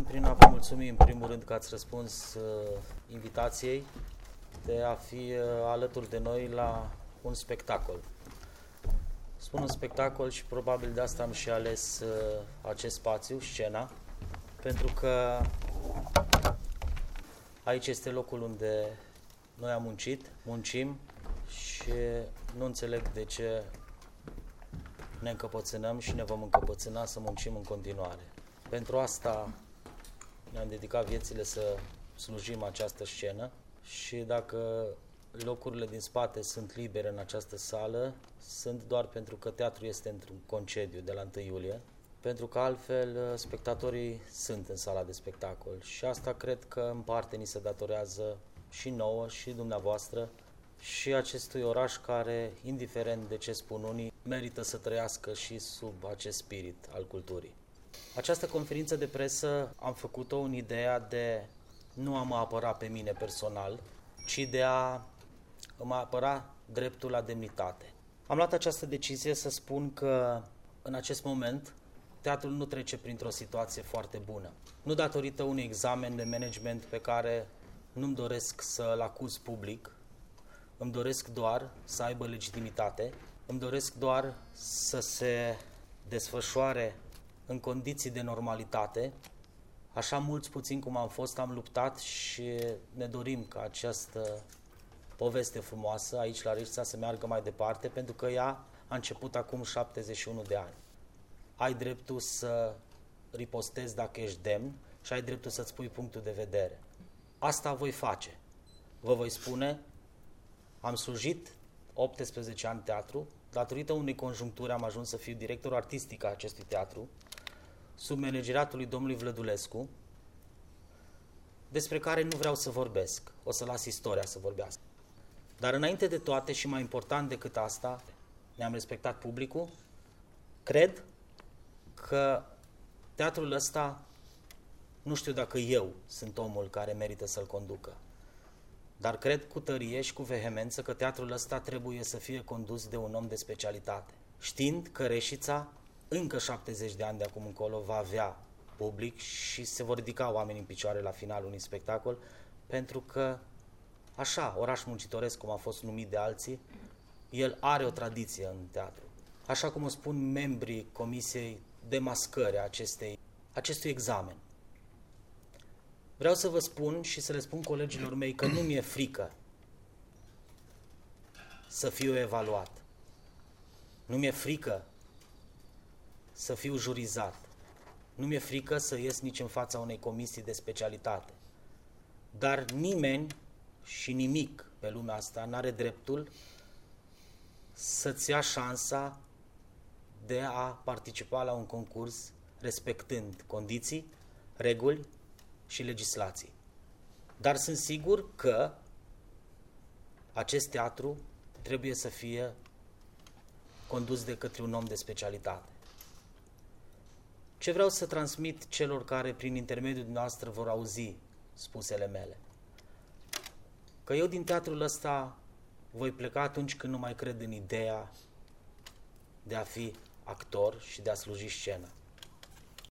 prin a vă mulțumi în primul rând că ați răspuns invitației de a fi alături de noi la un spectacol. Spun un spectacol și probabil de asta am și ales acest spațiu, scena, pentru că aici este locul unde noi am muncim și nu înțeleg de ce ne încăpățânăm și ne vom încăpățâna să muncim în continuare. Pentru asta ne-am dedicat viețile să slujim această scenă și dacă locurile din spate sunt libere în această sală, sunt doar pentru că teatrul este într-un concediu de la 1 iulie, pentru că altfel spectatorii sunt în sala de spectacol și asta cred că în parte ni se datorează și nouă și dumneavoastră și acestui oraș care, indiferent de ce spun unii, merită să trăiască și sub acest spirit al culturii. Această conferință de presă am făcut-o în ideea de nu a mă apăra pe mine personal, ci de a mă apăra dreptul la demnitate. Am luat această decizie să spun că în acest moment teatrul nu trece printr-o situație foarte bună. Nu datorită unui examen de management pe care nu-mi doresc să-l acuz public, îmi doresc doar să aibă legitimitate, îmi doresc doar să se desfășoare în condiții de normalitate. Așa mulți puțin cum am fost, am luptat și ne dorim ca această poveste frumoasă aici la Râșța să meargă mai departe, pentru că ea a început acum 71 de ani. Ai dreptul să ripostezi dacă ești demn și ai dreptul să-ți pui punctul de vedere. Asta voi face. Vă voi spune, am slujit 18 ani teatru, datorită unei conjuncturi am ajuns să fiu director artistic a acestui teatru, sub manageratul lui domnului Vlădulescu, despre care nu vreau să vorbesc, o să las istoria să vorbească. Dar înainte de toate și mai important decât asta, ne-am respectat publicul, cred că teatrul ăsta, nu știu dacă eu sunt omul care merită să-l conducă, dar cred cu tărie și cu vehemență că teatrul ăsta trebuie să fie condus de un om de specialitate, știind că Reșița încă 70 de ani de acum încolo va avea public și se vor ridica oameni în picioare la finalul unui spectacol, pentru că așa, oraș muncitoresc, cum a fost numit de alții, el are o tradiție în teatru. Așa cum o spun membrii Comisiei de Mascări a acestui examen. Vreau să vă spun și să le spun colegilor mei că nu mi-e frică să fiu evaluat. Nu mi-e frică să fiu jurizat. Nu mi-e frică să ies nici în fața unei comisii de specialitate. Dar nimeni și nimic pe lumea asta n-are dreptul să-ți ia șansa de a participa la un concurs respectând condiții, reguli și legislații. Dar sunt sigur că acest teatru trebuie să fie condus de către un om de specialitate. Ce vreau să transmit celor care prin intermediul noastră vor auzi spusele mele? Că eu din teatrul ăsta voi pleca atunci când nu mai cred în ideea de a fi actor și de a sluji scena.